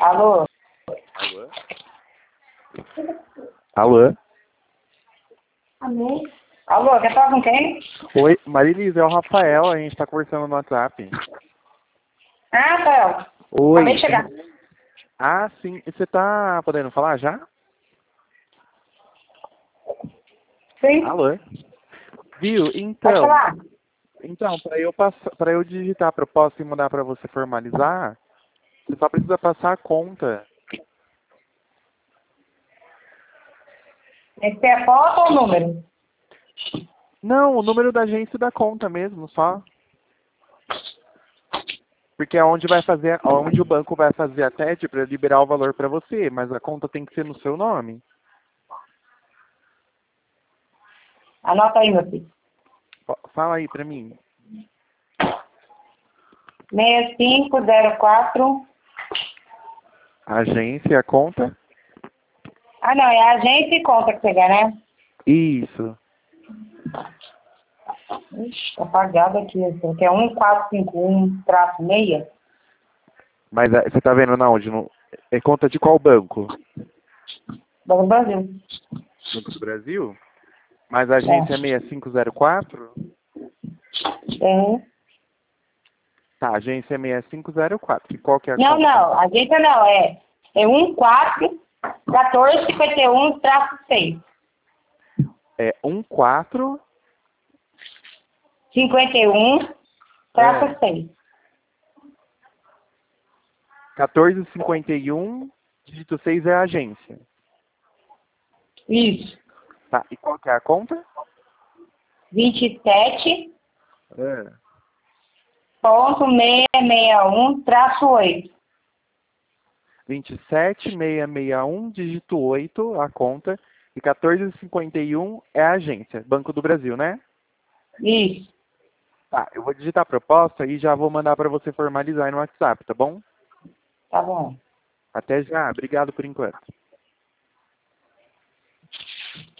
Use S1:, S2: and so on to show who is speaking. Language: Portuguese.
S1: Alô?
S2: Alô? Alô?
S1: Amém. Alô, quer falar com quem?
S2: Oi, Marilisa, é o Rafael, a gente tá conversando no WhatsApp.
S1: Ah, Rafael.
S2: Oi.
S1: Acabei de chegar.
S2: Ah, sim. E você tá podendo falar já?
S1: Sim,
S2: Alô? Viu?
S1: pode falar.
S2: Então, para eu digitar a proposta e mandar para você formalizar, você só precisa passar a conta.
S1: Tem que ter a foto ou o número?
S2: Não, o número da agência e da conta mesmo, só. Porque é onde onde o banco vai fazer a TED para liberar o valor para você, mas a conta tem que ser no seu nome.
S1: Anota aí, meu filho.
S2: Fala aí para mim.
S1: 6504.
S2: Agência, a conta?
S1: Ah, não, é a agência e conta que você quer, né?
S2: Isso.
S1: Ixi, tá apagado aqui. Esse aqui é 1451-6.
S2: Mas você tá vendo na onde? É conta de qual banco?
S1: Banco do Brasil.
S2: Banco do Brasil? Mas a agência é 6504?
S1: Tem.
S2: Tá, a agência é 6504. E qual que é a
S1: Não,
S2: conta?
S1: não, a agência não. É 14-1451-6.
S2: É 14...
S1: 51-6.
S2: 1451, dígito 6 é a agência.
S1: Isso.
S2: Tá, e qual que é a conta?
S1: 27
S2: É.
S1: ponto 661-8.
S2: 27661, dígito 8, a conta. E 1451 é a agência. Banco do Brasil, né?
S1: Isso.
S2: Tá, eu vou digitar a proposta e já vou mandar para você formalizar aí no WhatsApp, tá bom?
S1: Tá bom.
S2: Até já. Obrigado por enquanto.